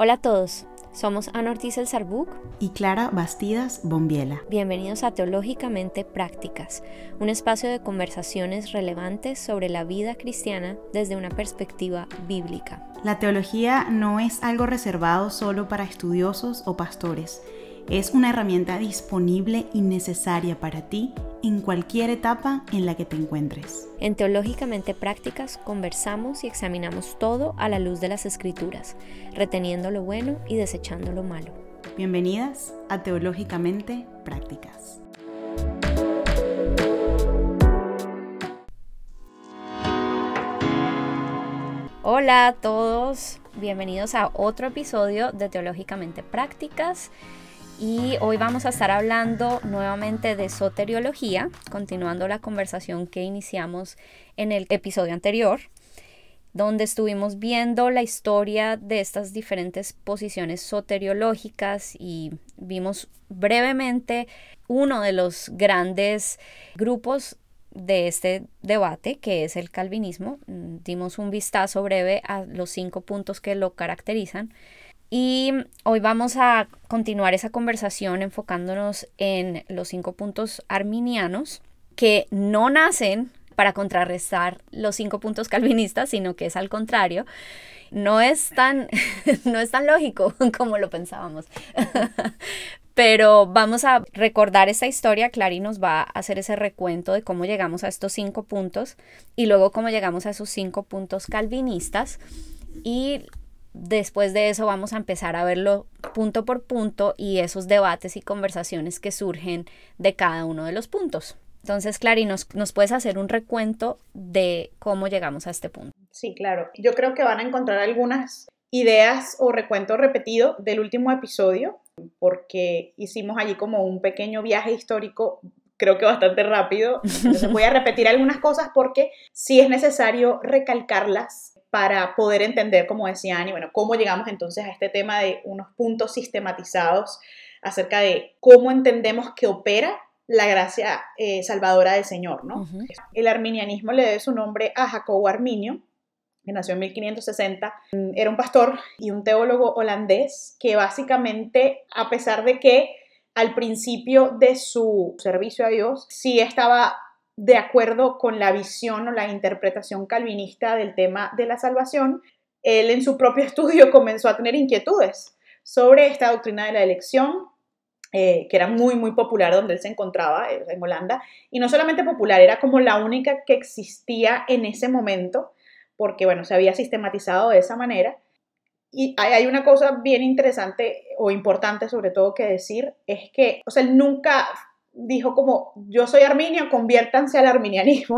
Hola a todos, somos Ana Ortiz El Sarbuc y Clara Bastidas Bombiela. Bienvenidos a Teológicamente Prácticas, un espacio de conversaciones relevantes sobre la vida cristiana desde una perspectiva bíblica. La teología no es algo reservado solo para estudiosos o pastores. Es una herramienta disponible y necesaria para ti en cualquier etapa en la que te encuentres. En Teológicamente Prácticas conversamos y examinamos todo a la luz de las Escrituras, reteniendo lo bueno y desechando lo malo. Bienvenidas a Teológicamente Prácticas. Hola a todos, bienvenidos a otro episodio de Teológicamente Prácticas. Y hoy vamos a estar hablando nuevamente de soteriología, continuando la conversación que iniciamos en el episodio anterior, donde estuvimos viendo la historia de estas diferentes posiciones soteriológicas y vimos brevemente uno de los grandes grupos de este debate, que es el calvinismo. Dimos un vistazo breve a los 5 puntos que lo caracterizan. Y hoy vamos a continuar esa conversación enfocándonos en los 5 puntos arminianos que no nacen para contrarrestar los 5 puntos calvinistas, sino que es al contrario. No es tan lógico como lo pensábamos. Pero vamos a recordar esta historia. Clary nos va a hacer ese recuento de cómo llegamos a estos 5 puntos y luego cómo llegamos a esos 5 puntos calvinistas. Y después de eso vamos a empezar a verlo punto por punto y esos debates y conversaciones que surgen de cada uno de los puntos. Entonces, Clary, ¿nos puedes hacer un recuento de cómo llegamos a este punto? Sí, claro. Yo creo que van a encontrar algunas ideas o recuento repetido del último episodio, porque hicimos allí como un pequeño viaje histórico, creo que bastante rápido. Entonces voy a repetir algunas cosas porque sí es necesario recalcarlas para poder entender, como decía Ani, cómo llegamos entonces a este tema de unos puntos sistematizados acerca de cómo entendemos que opera la gracia salvadora del Señor, ¿no? Uh-huh. El arminianismo le debe su nombre a Jacobo Arminio, que nació en 1560. Era un pastor y un teólogo holandés que básicamente, a pesar de que al principio de su servicio a Dios sí estaba de acuerdo con la visión o la interpretación calvinista del tema de la salvación, él en su propio estudio comenzó a tener inquietudes sobre esta doctrina de la elección, que era muy, muy popular donde él se encontraba, en Holanda, y no solamente popular, era como la única que existía en ese momento, porque se había sistematizado de esa manera. Y hay una cosa bien interesante o importante sobre todo que decir, es que, él nunca dijo como, yo soy arminio, conviértanse al arminianismo.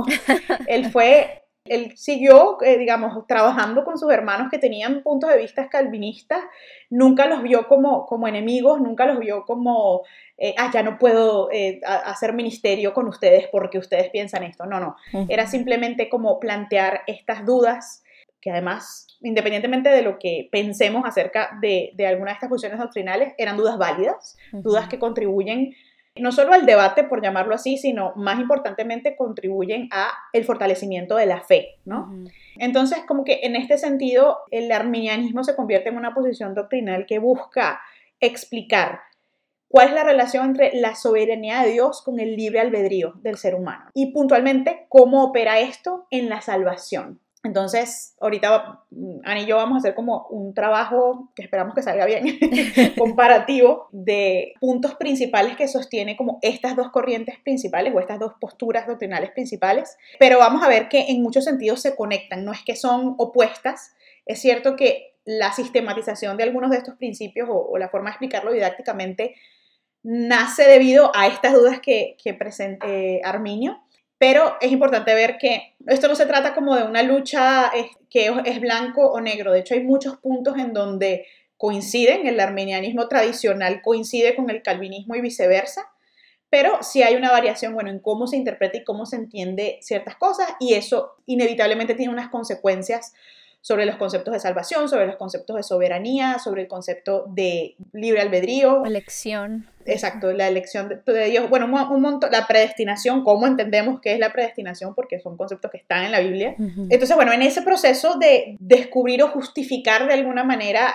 Él siguió, trabajando con sus hermanos que tenían puntos de vista calvinistas, nunca los vio como enemigos, nunca los vio como, ya no puedo hacer ministerio con ustedes porque ustedes piensan esto. No, era simplemente como plantear estas dudas, que además, independientemente de lo que pensemos acerca de alguna de estas posiciones doctrinales, eran dudas válidas, dudas que contribuyen no solo al debate, por llamarlo así, sino más importantemente contribuyen a el fortalecimiento de la fe, ¿no? Uh-huh. Entonces, como que en este sentido, el arminianismo se convierte en una posición doctrinal que busca explicar cuál es la relación entre la soberanía de Dios con el libre albedrío del ser humano y puntualmente cómo opera esto en la salvación. Entonces, ahorita Ani y yo vamos a hacer como un trabajo que esperamos que salga bien, comparativo de puntos principales que sostiene como estas dos corrientes principales o estas dos posturas doctrinales principales, pero vamos a ver que en muchos sentidos se conectan, no es que son opuestas. Es cierto que la sistematización de algunos de estos principios o la forma de explicarlo didácticamente nace debido a estas dudas que presenta Arminio. Pero es importante ver que esto no se trata como de una lucha que es blanco o negro. De hecho, hay muchos puntos en donde coinciden. El arminianismo tradicional coincide con el calvinismo y viceversa. Pero sí hay una variación, en cómo se interpreta y cómo se entiende ciertas cosas. Y eso inevitablemente tiene unas consecuencias sobre los conceptos de salvación, sobre los conceptos de soberanía, sobre el concepto de libre albedrío. Elección. Exacto, la elección de Dios. Bueno, un montón, la predestinación, cómo entendemos qué es la predestinación, porque son conceptos que están en la Biblia. Entonces, bueno, en ese proceso de descubrir o justificar de alguna manera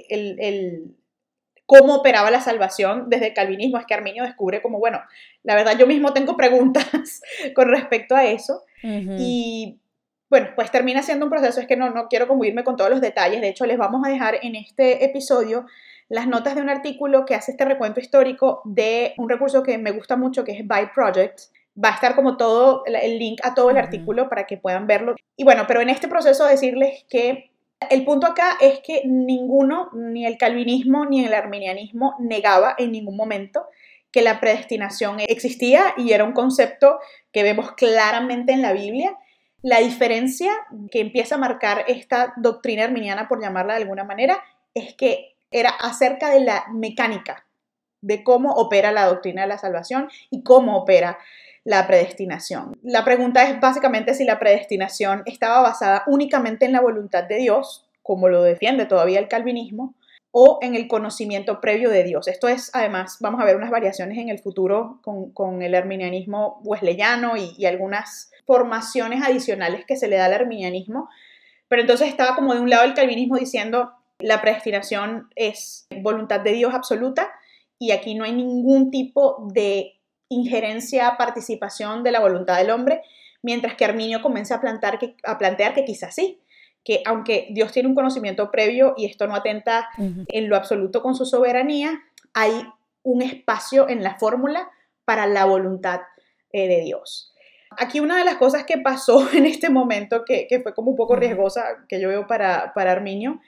cómo operaba la salvación desde el calvinismo, es que Arminio descubre como, bueno, la verdad yo mismo tengo preguntas con respecto a eso. Y bueno, pues termina siendo un proceso, es que no quiero como irme con todos los detalles. De hecho, les vamos a dejar en este episodio las notas de un artículo que hace este recuento histórico de un recurso que me gusta mucho, que es By Project. Va a estar como todo el link a todo el artículo para que puedan verlo. Y bueno, pero en este proceso decirles que el punto acá es que ninguno, ni el calvinismo ni el arminianismo, negaba en ningún momento que la predestinación existía y era un concepto que vemos claramente en la Biblia. La diferencia que empieza a marcar esta doctrina arminiana, por llamarla de alguna manera, es que era acerca de la mecánica, de cómo opera la doctrina de la salvación y cómo opera la predestinación. La pregunta es básicamente si la predestinación estaba basada únicamente en la voluntad de Dios, como lo defiende todavía el calvinismo, o en el conocimiento previo de Dios. Esto es, además, vamos a ver unas variaciones en el futuro con el arminianismo wesleyano y algunas formaciones adicionales que se le da al arminianismo. Pero entonces estaba como de un lado el calvinismo diciendo la predestinación es voluntad de Dios absoluta y aquí no hay ningún tipo de injerencia, participación de la voluntad del hombre, mientras que Arminio comienza a plantear que quizás sí, que aunque Dios tiene un conocimiento previo y esto no atenta en lo absoluto con su soberanía, hay un espacio en la fórmula para la voluntad de Dios. Aquí una de las cosas que pasó en este momento, que fue como un poco riesgosa, que yo veo para Arminio,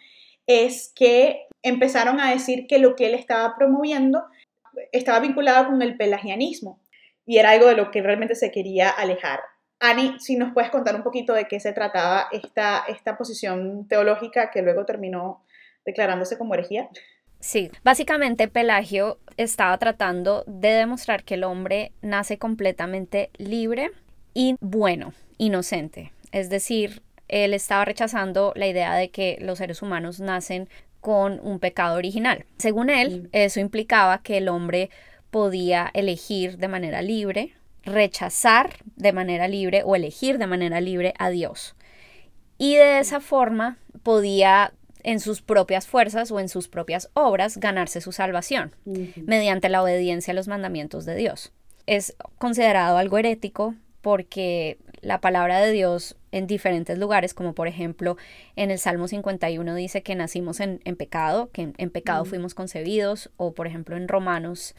es que empezaron a decir que lo que él estaba promoviendo estaba vinculado con el pelagianismo y era algo de lo que realmente se quería alejar. Ani, si nos puedes contar un poquito de qué se trataba esta posición teológica que luego terminó declarándose como herejía. Sí, básicamente Pelagio estaba tratando de demostrar que el hombre nace completamente libre y bueno, inocente. Es decir, él estaba rechazando la idea de que los seres humanos nacen con un pecado original. Según él, eso implicaba que el hombre podía elegir de manera libre, rechazar de manera libre o elegir de manera libre a Dios. Y de esa forma podía en sus propias fuerzas o en sus propias obras ganarse su salvación mediante la obediencia a los mandamientos de Dios. Es considerado algo herético porque la palabra de Dios en diferentes lugares, como por ejemplo en el Salmo 51 dice que nacimos en pecado, que en pecado fuimos concebidos, o por ejemplo en Romanos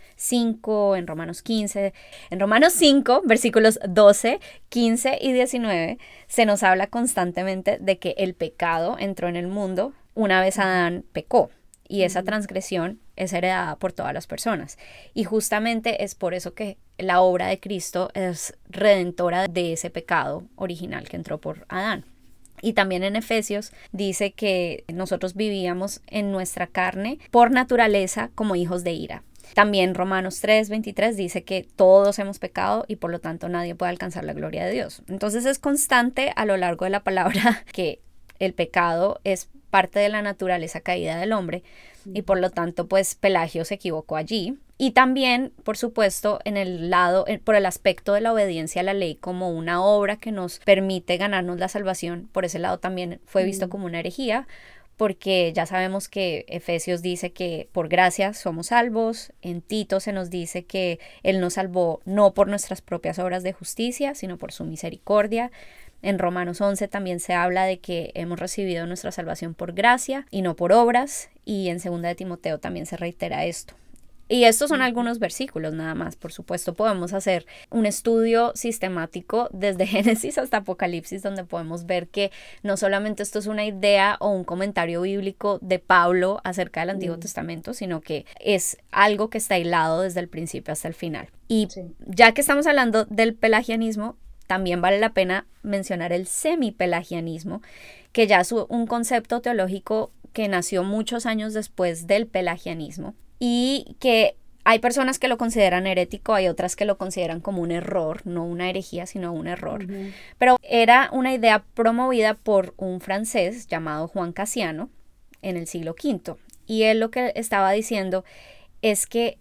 5, en Romanos 15, en Romanos 5, versículos 12, 15 y 19, se nos habla constantemente de que el pecado entró en el mundo una vez Adán pecó. Y esa transgresión es heredada por todas las personas. Y justamente es por eso que la obra de Cristo es redentora de ese pecado original que entró por Adán. Y también en Efesios dice que nosotros vivíamos en nuestra carne por naturaleza como hijos de ira. También Romanos 3:23 dice que todos hemos pecado y por lo tanto nadie puede alcanzar la gloria de Dios. Entonces es constante a lo largo de la palabra que el pecado es parte de la naturaleza caída del hombre y por lo tanto pues Pelagio se equivocó allí. Y también, por supuesto, por el aspecto de la obediencia a la ley como una obra que nos permite ganarnos la salvación, por ese lado también fue visto como una herejía, porque ya sabemos que Efesios dice que por gracia somos salvos, en Tito se nos dice que Él nos salvó no por nuestras propias obras de justicia, sino por su misericordia. En Romanos 11 también se habla de que hemos recibido nuestra salvación por gracia y no por obras, y en 2 de Timoteo también se reitera esto. Y estos son algunos versículos nada más. Por supuesto, podemos hacer un estudio sistemático desde Génesis hasta Apocalipsis, donde podemos ver que no solamente esto es una idea o un comentario bíblico de Pablo acerca del Antiguo Testamento, sino que es algo que está hilado desde el principio hasta el final. Y ya que estamos hablando del pelagianismo, también vale la pena mencionar el semipelagianismo, que ya es un concepto teológico que nació muchos años después del pelagianismo y que Hay personas que lo consideran herético, hay otras que lo consideran como un error, no una herejía, sino un error. Pero era una idea promovida por un francés llamado Juan Cassiano en el siglo V. Y él lo que estaba diciendo es que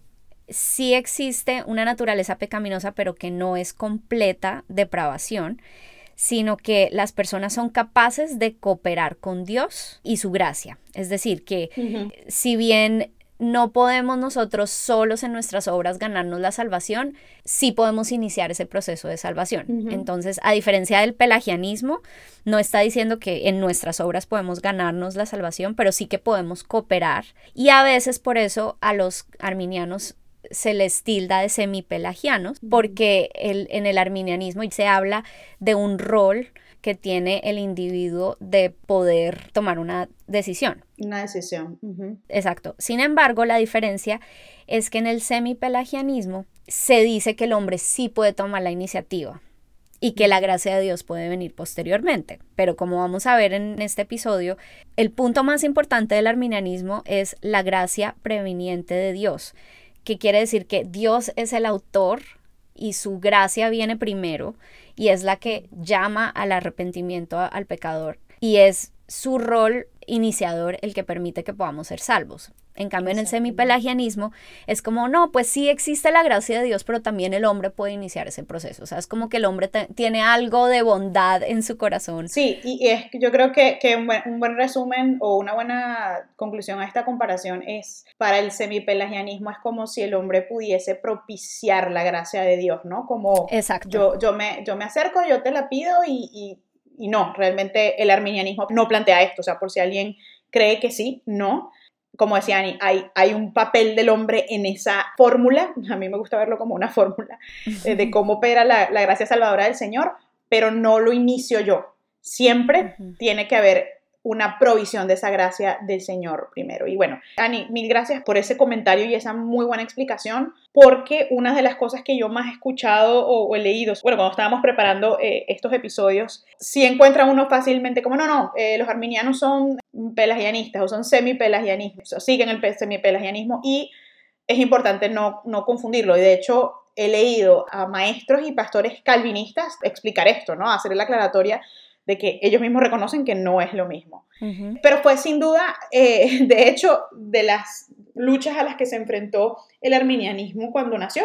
sí existe una naturaleza pecaminosa, pero que no es completa depravación, sino que las personas son capaces de cooperar con Dios y su gracia. Es decir, que si bien no podemos nosotros solos en nuestras obras ganarnos la salvación, sí podemos iniciar ese proceso de salvación. Entonces, a diferencia del pelagianismo, no está diciendo que en nuestras obras podemos ganarnos la salvación, pero sí que podemos cooperar. Y a veces por eso a los arminianos se les tilda de semipelagianos, porque en el arminianismo se habla de un rol que tiene el individuo de poder tomar una decisión. Una decisión. Exacto. Sin embargo, la diferencia es que en el semipelagianismo se dice que el hombre sí puede tomar la iniciativa y que la gracia de Dios puede venir posteriormente. Pero como vamos a ver en este episodio, el punto más importante del arminianismo es la gracia preveniente de Dios, que quiere decir que Dios es el autor y su gracia viene primero y es la que llama al arrepentimiento al pecador y es su rol iniciador el que permite que podamos ser salvos. En cambio, en el semipelagianismo es como, no, pues sí existe la gracia de Dios, pero también el hombre puede iniciar ese proceso. O sea, es como que el hombre tiene algo de bondad en su corazón. Sí, y yo creo que un buen resumen o una buena conclusión a esta comparación es, para el semipelagianismo es como si el hombre pudiese propiciar la gracia de Dios, ¿no? Como exacto. Yo me acerco, yo te la pido y no, realmente el arminianismo no plantea esto. O sea, por si alguien cree que sí, no. Como decía Ani, hay un papel del hombre en esa fórmula, a mí me gusta verlo como una fórmula, de cómo opera la gracia salvadora del Señor, pero no lo inicio yo. Siempre tiene que haber una provisión de esa gracia del Señor primero. Y bueno, Ani, mil gracias por ese comentario y esa muy buena explicación, porque una de las cosas que yo más he escuchado o he leído, bueno, cuando estábamos preparando estos episodios, sí encuentra uno fácilmente como, los arminianos son pelagianistas o son semipelagianistas, o siguen el semipelagianismo, y es importante no confundirlo. Y de hecho, he leído a maestros y pastores calvinistas explicar esto, ¿no? Hacer la aclaratoria de que ellos mismos reconocen que no es lo mismo. Pero fue sin duda, de hecho, de las luchas a las que se enfrentó el arminianismo cuando nació,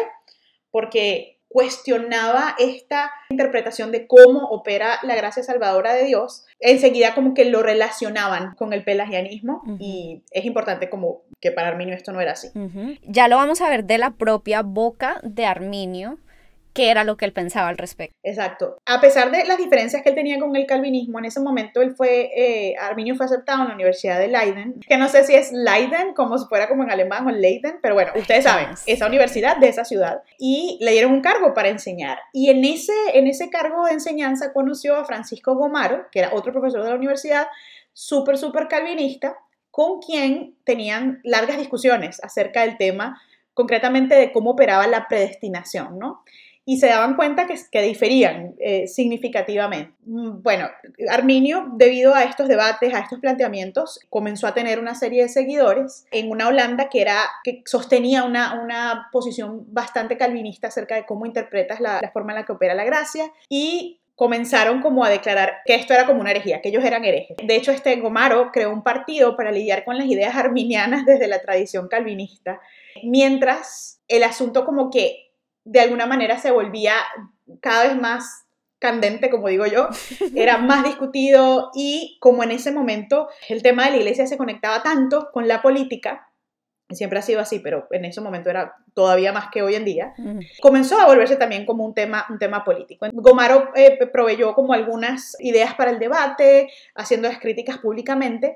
porque cuestionaba esta interpretación de cómo opera la gracia salvadora de Dios. Enseguida como que lo relacionaban con el pelagianismo, y es importante como que para Arminio esto no era así. Ya lo vamos a ver de la propia boca de Arminio, qué era lo que él pensaba al respecto. Exacto. A pesar de las diferencias que él tenía con el calvinismo, en ese momento Arminio fue aceptado en la Universidad de Leiden, que no sé si es Leiden, como si fuera como en alemán, o Leiden, pero bueno, ustedes saben, esa universidad de esa ciudad, y le dieron un cargo para enseñar, y en ese cargo de enseñanza conoció a Francisco Gomaro, que era otro profesor de la universidad, súper calvinista, con quien tenían largas discusiones acerca del tema, concretamente de cómo operaba la predestinación, ¿no? Y se daban cuenta que diferían significativamente. Bueno, Arminio, debido a estos debates, a estos planteamientos, comenzó a tener una serie de seguidores en una Holanda que sostenía una posición bastante calvinista acerca de cómo interpretas la forma en la que opera la gracia, y comenzaron como a declarar que esto era como una herejía, que ellos eran herejes. De hecho, Gomaro creó un partido para lidiar con las ideas arminianas desde la tradición calvinista, mientras el asunto como que de alguna manera se volvía cada vez más candente, como digo yo, era más discutido, y como en ese momento el tema de la iglesia se conectaba tanto con la política, siempre ha sido así, pero en ese momento era todavía más que hoy en día, comenzó a volverse también como un tema político. Gomaro proveyó como algunas ideas para el debate, haciendo las críticas públicamente,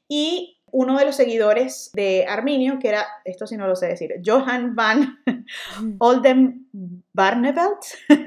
y uno de los seguidores de Arminio, que era, esto sí no lo sé decir, Johann van Oldenbarnevelt,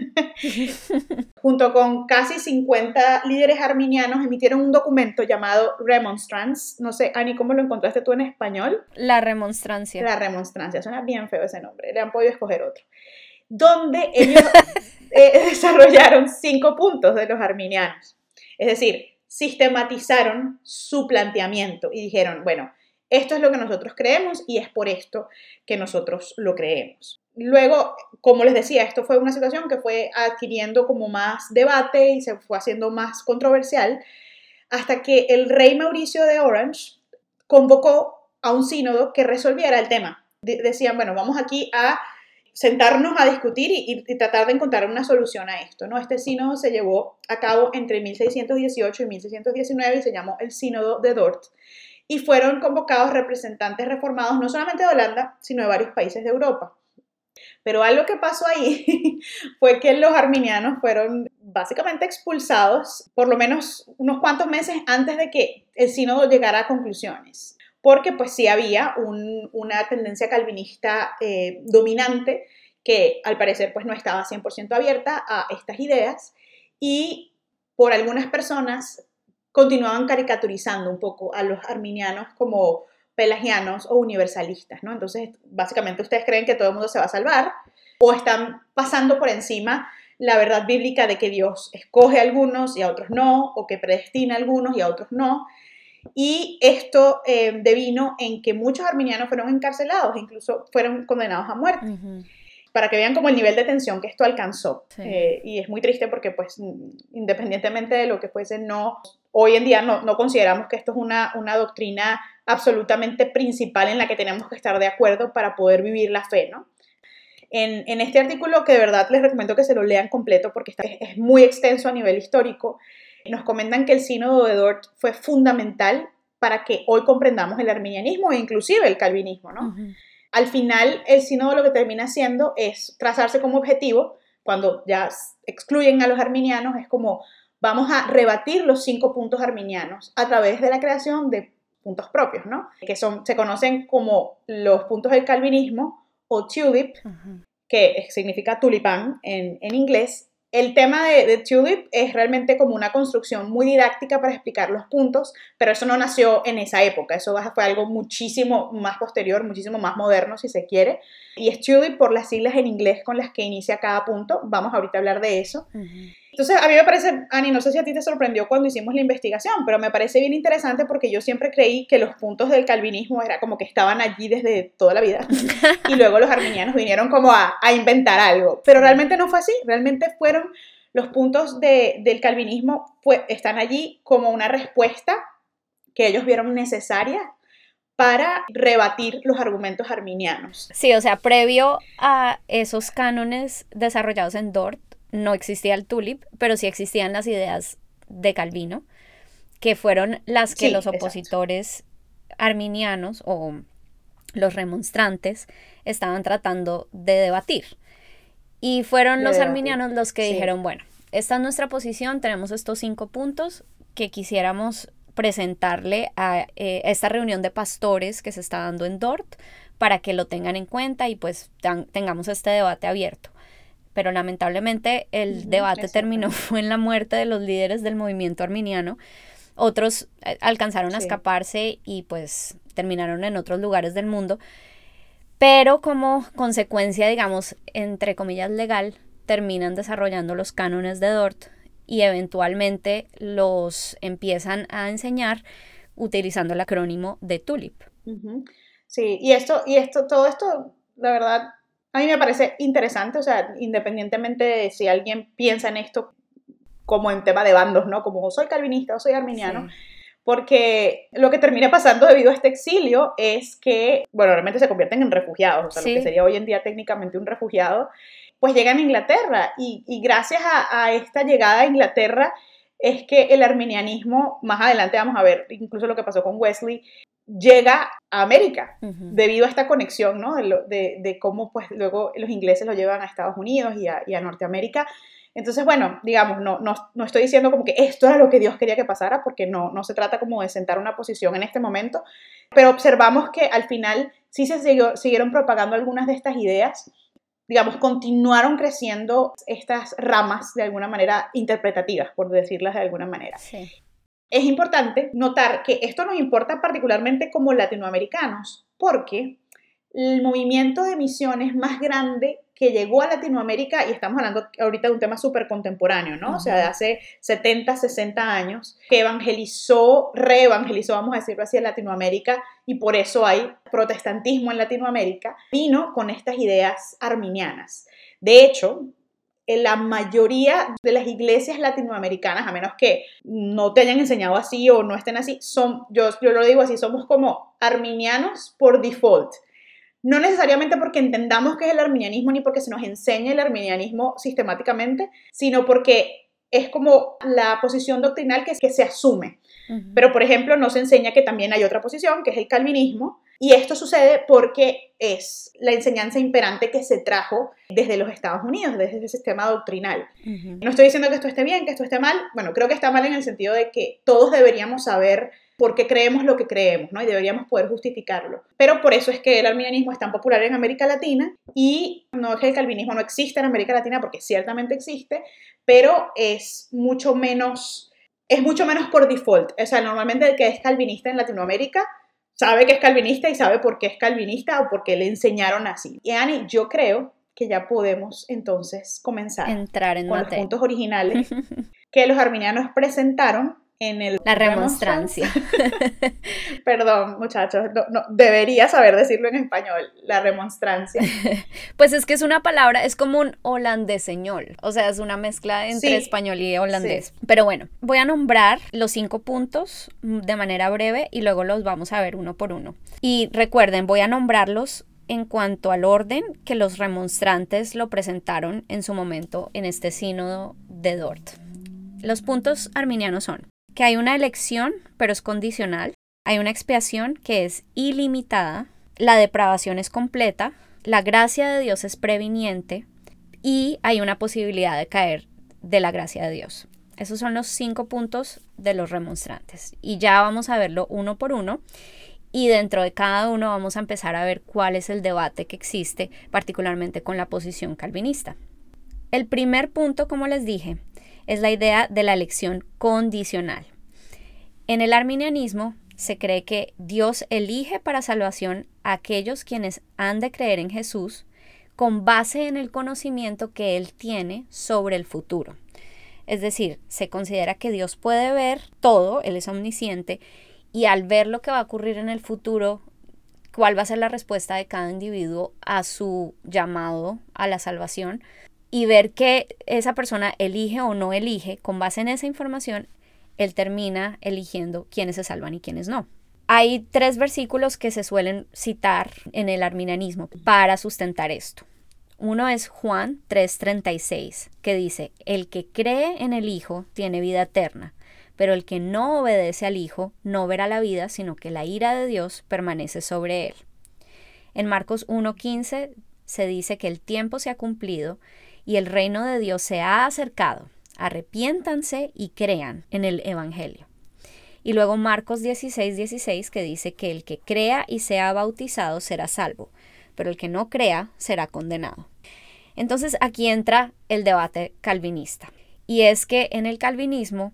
junto con casi 50 líderes arminianos, emitieron un documento llamado Remonstrance. No sé, Ani, ¿cómo lo encontraste tú en español? La remonstrancia. La remonstrancia, suena bien feo ese nombre, le han podido escoger otro. Donde ellos desarrollaron 5 puntos de los arminianos. Es decir, sistematizaron su planteamiento y dijeron, bueno, esto es lo que nosotros creemos y es por esto que nosotros lo creemos. Luego, como les decía, esto fue una situación que fue adquiriendo como más debate y se fue haciendo más controversial hasta que el rey Mauricio de Orange convocó a un sínodo que resolviera el tema. Decían, bueno, vamos aquí a sentarnos a discutir y tratar de encontrar una solución a esto, ¿no? Este sínodo se llevó a cabo entre 1618 y 1619 y se llamó el Sínodo de Dort. Y fueron convocados representantes reformados no solamente de Holanda, sino de varios países de Europa. Pero algo que pasó ahí fue que los arminianos fueron básicamente expulsados por lo menos unos cuantos meses antes de que el sínodo llegara a conclusiones. Porque pues sí había una tendencia calvinista dominante que al parecer pues no estaba 100% abierta a estas ideas y por algunas personas continuaban caricaturizando un poco a los arminianos como pelagianos o universalistas, ¿no? Entonces, básicamente ustedes creen que todo el mundo se va a salvar o están pasando por encima la verdad bíblica de que Dios escoge a algunos y a otros no, o que predestina a algunos y a otros no. Y esto devino en que muchos arminianos fueron encarcelados, incluso fueron condenados a muerte. Para que vean como el nivel de tensión que esto alcanzó. Sí. Y es muy triste porque, pues, independientemente de lo que fuese, hoy en día no consideramos que esto es una doctrina absolutamente principal en la que tenemos que estar de acuerdo para poder vivir la fe, ¿no? En este artículo, que de verdad les recomiendo que se lo lean completo porque es muy extenso a nivel histórico, nos comentan que el sínodo de Dort fue fundamental para que hoy comprendamos el arminianismo e inclusive el calvinismo, ¿no? Al final, el sínodo lo que termina haciendo es trazarse como objetivo, cuando ya excluyen a los arminianos, es como vamos a rebatir los 5 puntos arminianos a través de la creación de puntos propios, ¿no? Que se conocen como los puntos del calvinismo o tulip, que significa tulipán en inglés. El tema de tulip es realmente como una construcción muy didáctica para explicar los puntos, pero eso no nació en esa época, eso fue algo muchísimo más posterior, muchísimo más moderno si se quiere, y es tulip por las siglas en inglés con las que inicia cada punto, vamos ahorita a hablar de eso. Entonces a mí me parece, Ani, no sé si a ti te sorprendió cuando hicimos la investigación, pero me parece bien interesante porque yo siempre creí que los puntos del calvinismo era como que estaban allí desde toda la vida y luego los arminianos vinieron como a inventar algo, pero realmente no fue así, realmente fueron los puntos del calvinismo, están allí como una respuesta que ellos vieron necesaria para rebatir los argumentos arminianos. Sí, o sea, previo a esos cánones desarrollados en Dort, no existía el tulip, pero sí existían las ideas de Calvino, que fueron las que los opositores arminianos o los remonstrantes estaban tratando de debatir. Y fueron los arminianos los que dijeron, bueno, esta es nuestra posición, tenemos estos 5 puntos que quisiéramos presentarle a esta reunión de pastores que se está dando en Dort para que lo tengan en cuenta y pues tengamos este debate abierto. Pero lamentablemente el debate terminó en la muerte de los líderes del movimiento arminiano. Otros alcanzaron a escaparse y pues terminaron en otros lugares del mundo. Pero como consecuencia, digamos, entre comillas legal, terminan desarrollando los cánones de Dort y eventualmente los empiezan a enseñar utilizando el acrónimo de TULIP. Sí, todo esto, la verdad, a mí me parece interesante, o sea, independientemente de si alguien piensa en esto como en tema de bandos, ¿no? Como soy calvinista o soy arminiano, porque lo que termina pasando debido a este exilio es que, bueno, realmente se convierten en refugiados, o sea, lo que sería hoy en día técnicamente un refugiado, pues llegan a Inglaterra y gracias a esta llegada a Inglaterra es que el arminianismo, más adelante vamos a ver incluso lo que pasó con Wesley, llega a América debido a esta conexión, ¿no? De cómo pues luego los ingleses lo llevan a Estados Unidos y a Norteamérica. Entonces, bueno, digamos, no estoy diciendo como que esto era lo que Dios quería que pasara, porque no se trata como de sentar una posición en este momento, pero observamos que al final sí siguieron propagando algunas de estas ideas, digamos, continuaron creciendo estas ramas de alguna manera interpretativas, por decirlas de alguna manera. Sí. Es importante notar que esto nos importa particularmente como latinoamericanos, porque el movimiento de misiones más grande que llegó a Latinoamérica, y estamos hablando ahorita de un tema súper contemporáneo, ¿no? O sea, de hace 70, 60 años, que reevangelizó, vamos a decirlo así, en Latinoamérica, y por eso hay protestantismo en Latinoamérica, vino con estas ideas arminianas. De hecho, en la mayoría de las iglesias latinoamericanas, a menos que no te hayan enseñado así o no estén así, yo lo digo así, somos como arminianos por default. No necesariamente porque entendamos qué es el arminianismo ni porque se nos enseñe el arminianismo sistemáticamente, sino porque es como la posición doctrinal que se asume. Pero, por ejemplo, no se enseña que también hay otra posición, que es el calvinismo, y esto sucede porque es la enseñanza imperante que se trajo desde los Estados Unidos, desde ese sistema doctrinal. No estoy diciendo que esto esté bien, que esto esté mal. Bueno, creo que está mal en el sentido de que todos deberíamos saber por qué creemos lo que creemos, ¿no? Y deberíamos poder justificarlo. Pero por eso es que el arminianismo es tan popular en América Latina, y no es que el calvinismo no existe en América Latina, porque ciertamente existe, pero es mucho menos por default. O sea, normalmente el que es calvinista en Latinoamérica sabe que es calvinista y sabe por qué es calvinista o por qué le enseñaron así. Y Ani, yo creo que ya podemos entonces comenzar entrar en con materia. Los puntos originales que los arminianos presentaron en la remonstrancia. Perdón, muchachos, no, debería saber decirlo en español, la remonstrancia. Pues es que es una palabra, es como un holandeseñol, o sea, es una mezcla entre español y holandés. Sí. Pero bueno, voy a nombrar los 5 puntos de manera breve y luego los vamos a ver uno por uno. Y recuerden, voy a nombrarlos en cuanto al orden que los remonstrantes lo presentaron en su momento en este sínodo de Dort. Los puntos arminianos son que hay una elección, pero es condicional. Hay una expiación que es ilimitada. La depravación es completa. La gracia de Dios es previniente. Y hay una posibilidad de caer de la gracia de Dios. Esos son los 5 puntos de los remonstrantes. Y ya vamos a verlo uno por uno. Y dentro de cada uno vamos a empezar a ver cuál es el debate que existe, particularmente con la posición calvinista. El primer punto, como les dije, es la idea de la elección condicional. En el arminianismo se cree que Dios elige para salvación a aquellos quienes han de creer en Jesús con base en el conocimiento que Él tiene sobre el futuro. Es decir, se considera que Dios puede ver todo, Él es omnisciente, y al ver lo que va a ocurrir en el futuro, cuál va a ser la respuesta de cada individuo a su llamado a la salvación, y ver que esa persona elige o no elige, con base en esa información, él termina eligiendo quiénes se salvan y quiénes no. Hay 3 versículos que se suelen citar en el arminianismo para sustentar esto. Uno es Juan 3:36, que dice: el que cree en el Hijo tiene vida eterna, pero el que no obedece al Hijo no verá la vida, sino que la ira de Dios permanece sobre él. En Marcos 1:15 se dice que el tiempo se ha cumplido y el reino de Dios se ha acercado. Arrepiéntanse y crean en el Evangelio. Y luego Marcos 16:16 que dice que el que crea y sea bautizado será salvo, pero el que no crea será condenado. Entonces aquí entra el debate calvinista. Y es que en el calvinismo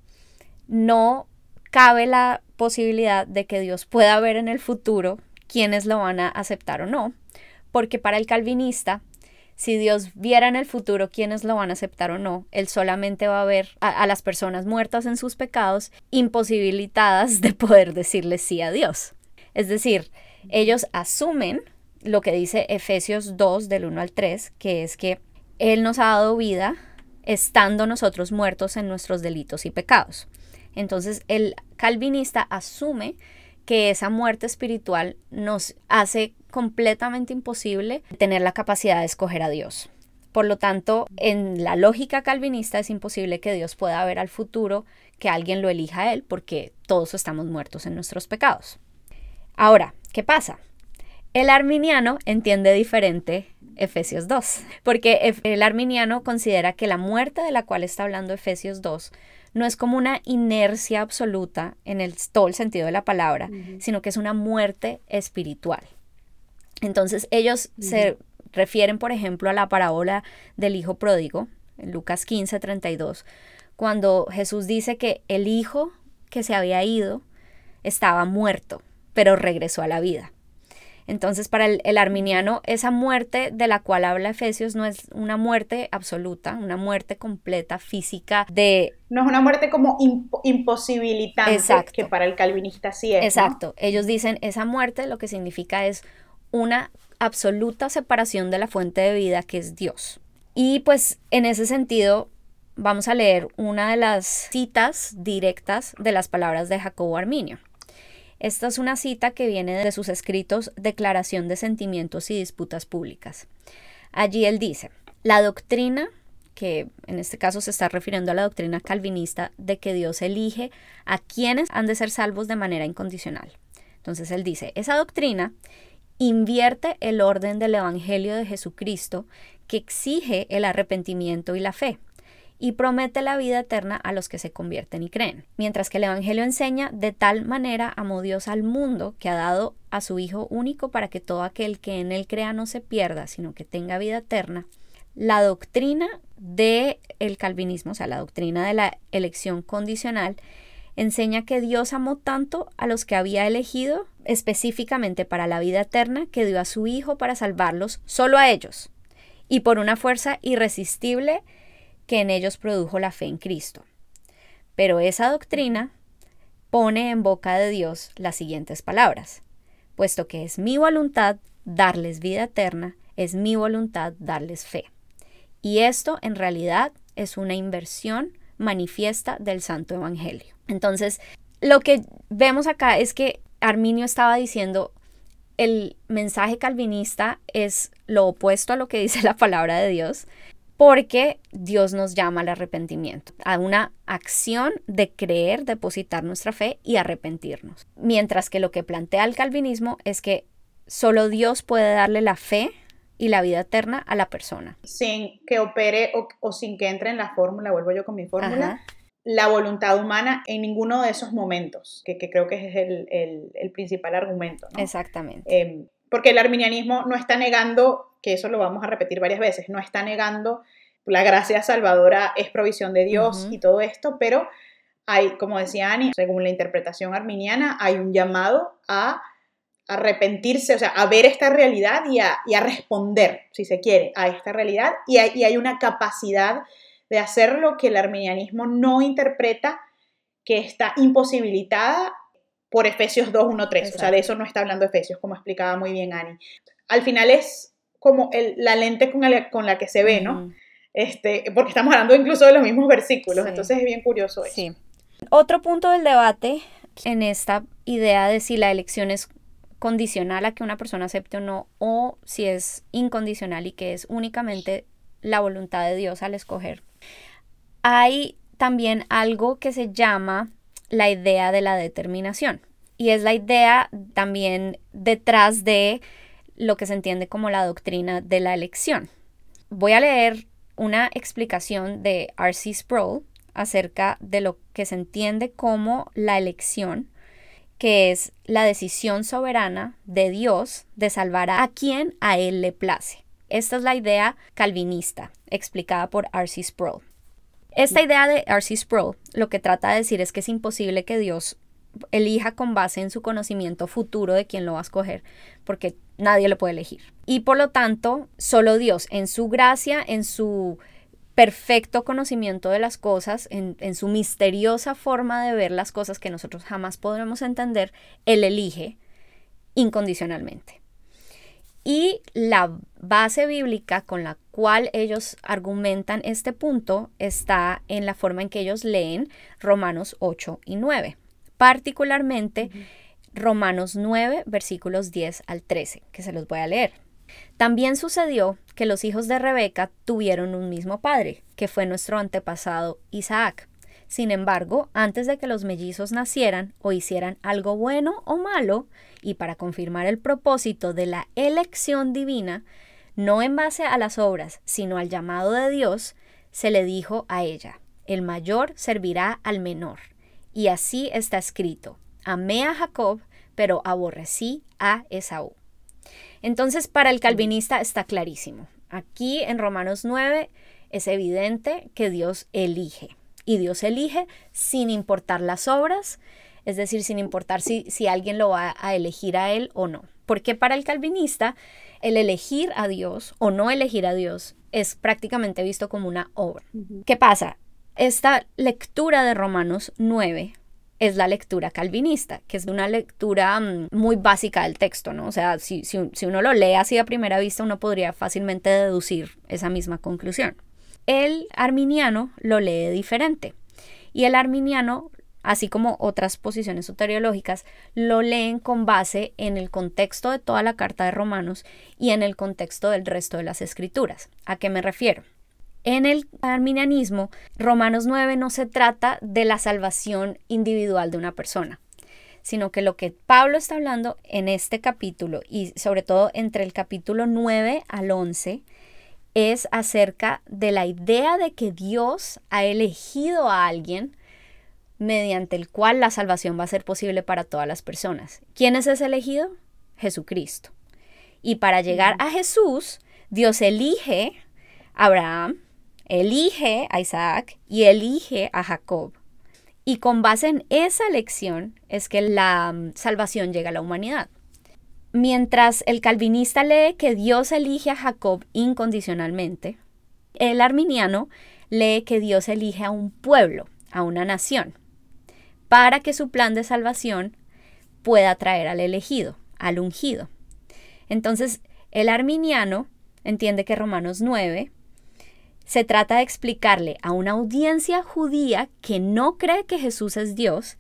no cabe la posibilidad de que Dios pueda ver en el futuro quiénes lo van a aceptar o no, porque para el calvinista, si Dios viera en el futuro quiénes lo van a aceptar o no, Él solamente va a ver a las personas muertas en sus pecados, imposibilitadas de poder decirles sí a Dios. Es decir, ellos asumen lo que dice Efesios 2, del 1 al 3, que es que Él nos ha dado vida estando nosotros muertos en nuestros delitos y pecados. Entonces, el calvinista asume que esa muerte espiritual nos hace completamente imposible tener la capacidad de escoger a Dios. Por lo tanto, en la lógica calvinista es imposible que Dios pueda ver al futuro, que alguien lo elija a Él, porque todos estamos muertos en nuestros pecados. Ahora, ¿qué pasa? El arminiano entiende diferente Efesios 2, porque el arminiano considera que la muerte de la cual está hablando Efesios 2 no es como una inercia absoluta en todo el sentido de la palabra, sino que es una muerte espiritual. Entonces ellos se refieren, por ejemplo, a la parábola del hijo pródigo, en Lucas 15:32, cuando Jesús dice que el hijo que se había ido estaba muerto, pero regresó a la vida. Entonces, para el arminiano, esa muerte de la cual habla Efesios no es una muerte absoluta, una muerte completa, física, no es una muerte como imposibilitante, exacto, que para el calvinista sí es, exacto. ¿no? Ellos dicen, esa muerte lo que significa es una absoluta separación de la fuente de vida que es Dios. Y pues en ese sentido vamos a leer una de las citas directas de las palabras de Jacobo Arminio. Esta es una cita que viene de sus escritos Declaración de Sentimientos y Disputas Públicas. Allí él dice, la doctrina, que en este caso se está refiriendo a la doctrina calvinista de que Dios elige a quienes han de ser salvos de manera incondicional. Entonces él dice, esa doctrina invierte el orden del Evangelio de Jesucristo que exige el arrepentimiento y la fe, y promete la vida eterna a los que se convierten y creen. Mientras que el Evangelio enseña, de tal manera amó Dios al mundo que ha dado a su Hijo único para que todo aquel que en él crea no se pierda, sino que tenga vida eterna. La doctrina del calvinismo, o sea, la doctrina de la elección condicional, enseña que Dios amó tanto a los que había elegido específicamente para la vida eterna que dio a su Hijo para salvarlos solo a ellos y por una fuerza irresistible que en ellos produjo la fe en Cristo. Pero esa doctrina pone en boca de Dios las siguientes palabras: puesto que es mi voluntad darles vida eterna, es mi voluntad darles fe. Y esto en realidad es una inversión manifiesta del Santo Evangelio. Entonces, lo que vemos acá es que Arminio estaba diciendo, el mensaje calvinista es lo opuesto a lo que dice la palabra de Dios, porque Dios nos llama al arrepentimiento, a una acción de creer, depositar nuestra fe y arrepentirnos. Mientras que lo que plantea el calvinismo es que solo Dios puede darle la fe y la vida eterna a la persona. Sin que opere o sin que entre en la fórmula, vuelvo yo con mi fórmula, Ajá. La voluntad humana en ninguno de esos momentos, que creo que es el principal argumento, ¿no? Exactamente. Porque el arminianismo no está negando, que eso lo vamos a repetir varias veces, no está negando la gracia salvadora es provisión de Dios y todo esto, pero hay, como decía Ani, según la interpretación arminiana, hay un llamado a arrepentirse, o sea, a ver esta realidad y a responder, si se quiere, a esta realidad, y hay una capacidad de hacer lo que el arminianismo no interpreta, que está imposibilitada por Efesios 2, 1, 3. Exacto. O sea, de eso no está hablando Efesios, como explicaba muy bien Ani. Al final es como la lente con la que se ve, ¿no? Porque estamos hablando incluso de los mismos versículos, sí. Entonces es bien curioso eso. Sí. Otro punto del debate en esta idea de si la elección es condicional a que una persona acepte o no, o si es incondicional y que es únicamente la voluntad de Dios al escoger. Hay también algo que se llama la idea de la determinación, y es la idea también detrás de lo que se entiende como la doctrina de la elección. Voy a leer una explicación de R.C. Sproul acerca de lo que se entiende como la elección, que es la decisión soberana de Dios de salvar a quien a él le place. Esta es la idea calvinista explicada por R.C. Sproul. Esta idea de R.C. Sproul lo que trata de decir es que es imposible que Dios elija con base en su conocimiento futuro de quién lo va a escoger, porque nadie lo puede elegir. Y por lo tanto, solo Dios, en su gracia, en su perfecto conocimiento de las cosas, en su misteriosa forma de ver las cosas que nosotros jamás podremos entender, Él elige incondicionalmente. Y la base bíblica con la cual ellos argumentan este punto está en la forma en que ellos leen Romanos 8 y 9. Particularmente Romanos 9, versículos 10 al 13, que se los voy a leer. También sucedió que los hijos de Rebeca tuvieron un mismo padre, que fue nuestro antepasado Isaac. Sin embargo, antes de que los mellizos nacieran o hicieran algo bueno o malo, y para confirmar el propósito de la elección divina, no en base a las obras, sino al llamado de Dios, se le dijo a ella: el mayor servirá al menor. Y así está escrito: amé a Jacob, pero aborrecí a Esaú. Entonces, para el calvinista está clarísimo. Aquí en Romanos 9 es evidente que Dios elige. Y Dios elige sin importar las obras, es decir, sin importar si alguien lo va a elegir a él o no. Porque para el calvinista, el elegir a Dios o no elegir a Dios es prácticamente visto como una obra. ¿Qué pasa? Esta lectura de Romanos 9 es la lectura calvinista, que es una lectura muy básica del texto, ¿no? O sea, si uno lo lee así a primera vista, uno podría fácilmente deducir esa misma conclusión. El arminiano lo lee diferente. Y el arminiano, así como otras posiciones soteriológicas, lo leen con base en el contexto de toda la carta de Romanos y en el contexto del resto de las escrituras. ¿A qué me refiero? En el arminianismo, Romanos 9 no se trata de la salvación individual de una persona, sino que lo que Pablo está hablando en este capítulo y sobre todo entre el capítulo 9 al 11 es acerca de la idea de que Dios ha elegido a alguien mediante el cual la salvación va a ser posible para todas las personas. ¿Quién es ese elegido? Jesucristo. Y para llegar a Jesús, Dios elige a Abraham, elige a Isaac y elige a Jacob. Y con base en esa elección es que la salvación llega a la humanidad. Mientras el calvinista lee que Dios elige a Jacob incondicionalmente, el arminiano lee que Dios elige a un pueblo, a una nación, para que su plan de salvación pueda traer al elegido, al ungido. Entonces, el arminiano entiende que Romanos 9 se trata de explicarle a una audiencia judía que no cree que Jesús es Dios,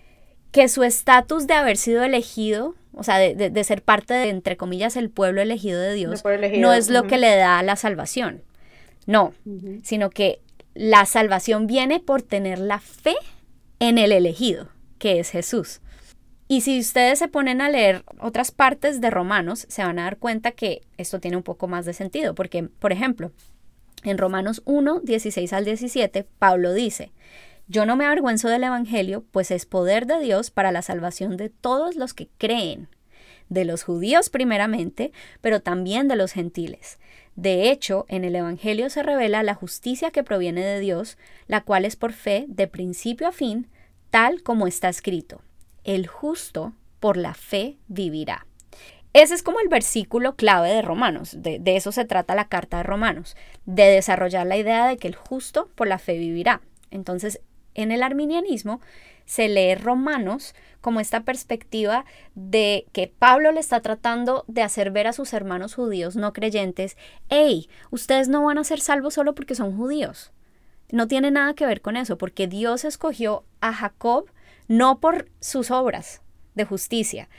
que su estatus de haber sido elegido, o sea, de ser parte de, entre comillas, el pueblo elegido de Dios, no es lo que le da la salvación. No, sino que la salvación viene por tener la fe en el elegido, que es Jesús. Y si ustedes se ponen a leer otras partes de Romanos, se van a dar cuenta que esto tiene un poco más de sentido, porque, por ejemplo, en Romanos 1, 16 al 17, Pablo dice: yo no me avergüenzo del evangelio, pues es poder de Dios para la salvación de todos los que creen, de los judíos primeramente, pero también de los gentiles. De hecho, en el evangelio se revela la justicia que proviene de Dios, la cual es por fe de principio a fin, tal como está escrito: el justo por la fe vivirá. Ese es como el versículo clave de Romanos, de eso se trata la carta de Romanos, de desarrollar la idea de que el justo por la fe vivirá. Entonces, en el arminianismo se lee Romanos como esta perspectiva de que Pablo le está tratando de hacer ver a sus hermanos judíos no creyentes: hey, ustedes no van a ser salvos solo porque son judíos. No tiene nada que ver con eso, porque Dios escogió a Jacob no por sus obras de justicia,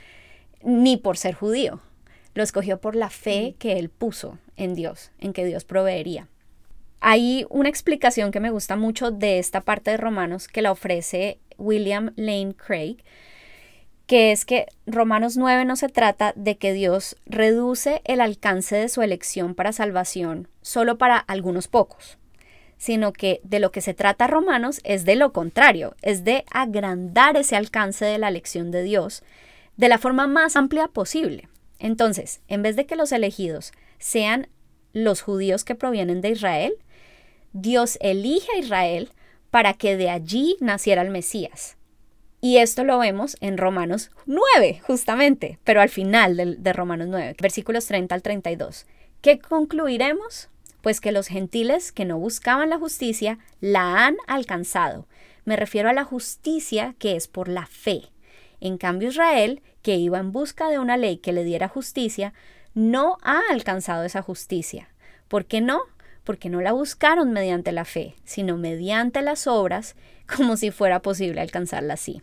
ni por ser judío. Lo escogió por la fe que él puso en Dios, en que Dios proveería. Hay una explicación que me gusta mucho de esta parte de Romanos que la ofrece William Lane Craig, que es que Romanos 9 no se trata de que Dios reduce el alcance de su elección para salvación solo para algunos pocos, sino que de lo que se trata Romanos es de lo contrario, es de agrandar ese alcance de la elección de Dios de la forma más amplia posible. Entonces, en vez de que los elegidos sean los judíos que provienen de Israel, Dios elige a Israel para que de allí naciera el Mesías. Y esto lo vemos en Romanos 9, justamente, pero al final de Romanos 9, versículos 30 al 32. ¿Qué concluiremos? Pues que los gentiles que no buscaban la justicia la han alcanzado. Me refiero a la justicia que es por la fe. En cambio, Israel, que iba en busca de una ley que le diera justicia, no ha alcanzado esa justicia. ¿Por qué no? Porque no la buscaron mediante la fe, sino mediante las obras, como si fuera posible alcanzarla así.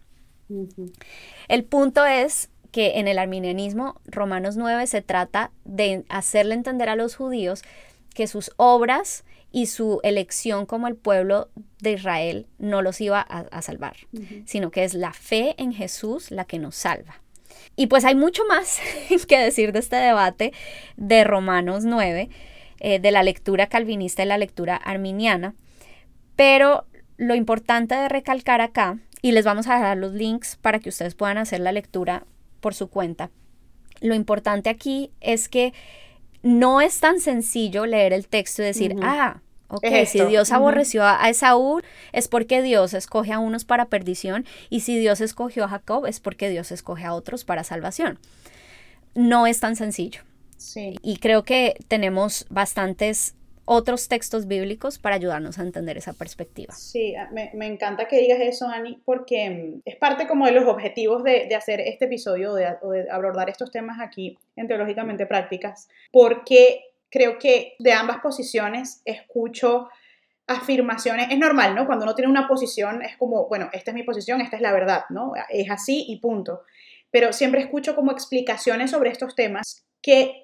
El punto es que en el arminianismo, Romanos 9 se trata de hacerle entender a los judíos que sus obras y su elección como el pueblo de Israel no los iba a salvar, sino que es la fe en Jesús la que nos salva. Y pues hay mucho más que decir de este debate de Romanos 9, de la lectura calvinista y la lectura arminiana, pero lo importante de recalcar acá, y les vamos a dejar los links para que ustedes puedan hacer la lectura por su cuenta, lo importante aquí es que no es tan sencillo leer el texto y decir, si Dios aborreció a Esaú es porque Dios escoge a unos para perdición, y si Dios escogió a Jacob es porque Dios escoge a otros para salvación. no es tan sencillo. Sí. Y creo que tenemos bastantes otros textos bíblicos para ayudarnos a entender esa perspectiva. Sí, me encanta que digas eso, Ani, porque es parte como de los objetivos de hacer este episodio o de abordar estos temas aquí en Teológicamente Prácticas, porque creo que de ambas posiciones escucho afirmaciones. Es normal, ¿no? Cuando uno tiene una posición es como, bueno, esta es mi posición, esta es la verdad, ¿no? Es así y punto. Pero siempre escucho como explicaciones sobre estos temas que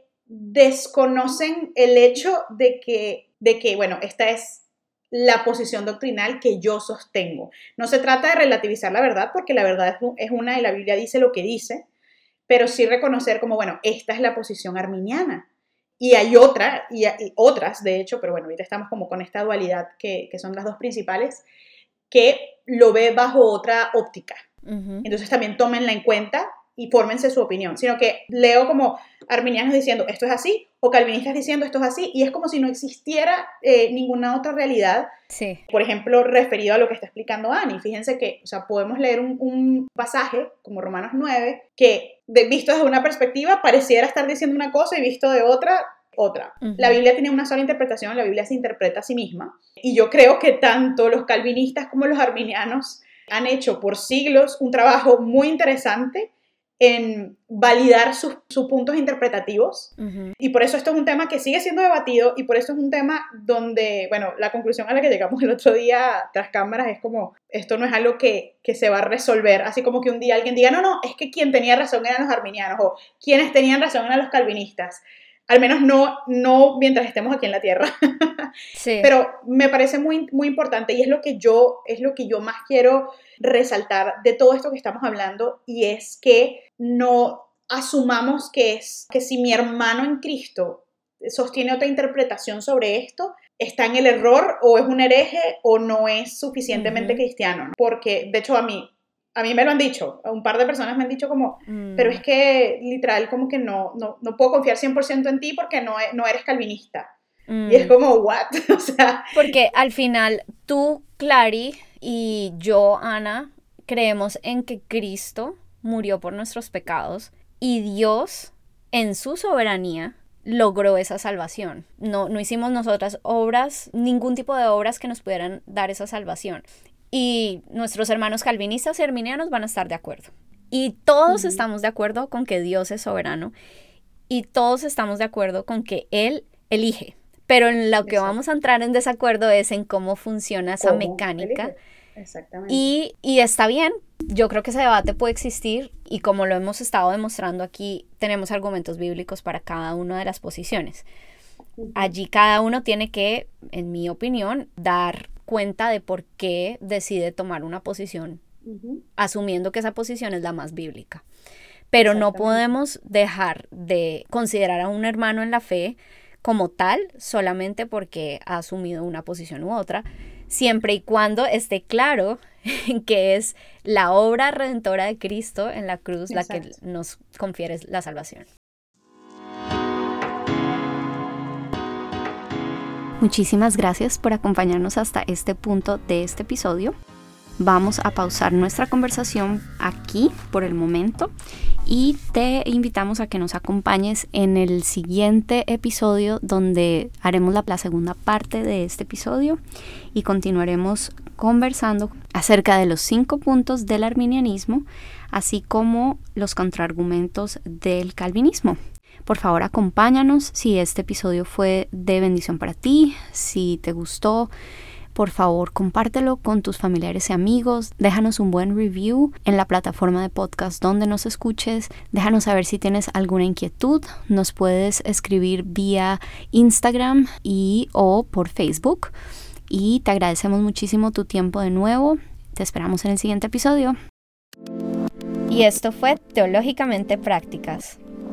desconocen el hecho de que, bueno, esta es la posición doctrinal que yo sostengo. No se trata de relativizar la verdad, porque la verdad es una y la Biblia dice lo que dice, pero sí reconocer como, bueno, esta es la posición arminiana. Y hay otra, y otras, de hecho, pero bueno, ahorita estamos como con esta dualidad que son las dos principales, que lo ve bajo otra óptica. Uh-huh. Entonces también tómenla en cuenta y fórmense su opinión, sino que leo como arminianos diciendo esto es así, o calvinistas diciendo esto es así, y es como si no existiera ninguna otra realidad, sí. Por ejemplo, referido a lo que está explicando Ani. Fíjense que, o sea, podemos leer un pasaje como Romanos 9, que visto desde una perspectiva pareciera estar diciendo una cosa y visto de otra. Uh-huh. La Biblia tiene una sola interpretación, la Biblia se interpreta a sí misma, y yo creo que tanto los calvinistas como los arminianos han hecho por siglos un trabajo muy interesante en validar sus puntos interpretativos, uh-huh. Y por eso esto es un tema que sigue siendo debatido, y por eso es un tema donde, bueno, la conclusión a la que llegamos el otro día tras cámaras es como, esto no es algo que se va a resolver, así como que un día alguien diga, no, es que quien tenía razón eran los arminianos, o quienes tenían razón eran los calvinistas, al menos no mientras estemos aquí en la tierra. Sí. Pero me parece muy, muy importante, y es lo que yo más quiero resaltar de todo esto que estamos hablando, y es que no asumamos que si mi hermano en Cristo sostiene otra interpretación sobre esto, está en el error, o es un hereje, o no es suficientemente cristiano, porque de hecho a mí me lo han dicho, un par de personas me han dicho como, pero es que literal como que no puedo confiar 100% en ti porque no eres calvinista. Y es como, ¿what? O sea, porque al final tú, Clary, y yo, Ana, creemos en que Cristo murió por nuestros pecados y Dios, en su soberanía, logró esa salvación. No hicimos nosotras obras, ningún tipo de obras que nos pudieran dar esa salvación. Y nuestros hermanos calvinistas y arminianos van a estar de acuerdo. Y todos estamos de acuerdo con que Dios es soberano. Y todos estamos de acuerdo con que Él elige. Pero en lo que vamos a entrar en desacuerdo es en cómo funciona esa mecánica. Exactamente. Y está bien. Yo creo que ese debate puede existir. Y como lo hemos estado demostrando aquí, tenemos argumentos bíblicos para cada una de las posiciones. Allí cada uno tiene que, en mi opinión, dar cuenta de por qué decide tomar una posición, asumiendo que esa posición es la más bíblica. Pero no podemos dejar de considerar a un hermano en la fe como tal, solamente porque ha asumido una posición u otra, siempre y cuando esté claro que es la obra redentora de Cristo en la cruz la que nos confiere la salvación. Muchísimas gracias por acompañarnos hasta este punto de este episodio. Vamos a pausar nuestra conversación aquí por el momento y te invitamos a que nos acompañes en el siguiente episodio, donde haremos la segunda parte de este episodio y continuaremos conversando acerca de los 5 puntos del arminianismo, así como los contraargumentos del calvinismo. Por favor, acompáñanos si este episodio fue de bendición para ti, si te gustó. Por favor, compártelo con tus familiares y amigos. Déjanos un buen review en la plataforma de podcast donde nos escuches. Déjanos saber si tienes alguna inquietud. Nos puedes escribir vía Instagram o por Facebook. Y te agradecemos muchísimo tu tiempo de nuevo. Te esperamos en el siguiente episodio. Y esto fue Teológicamente Prácticas.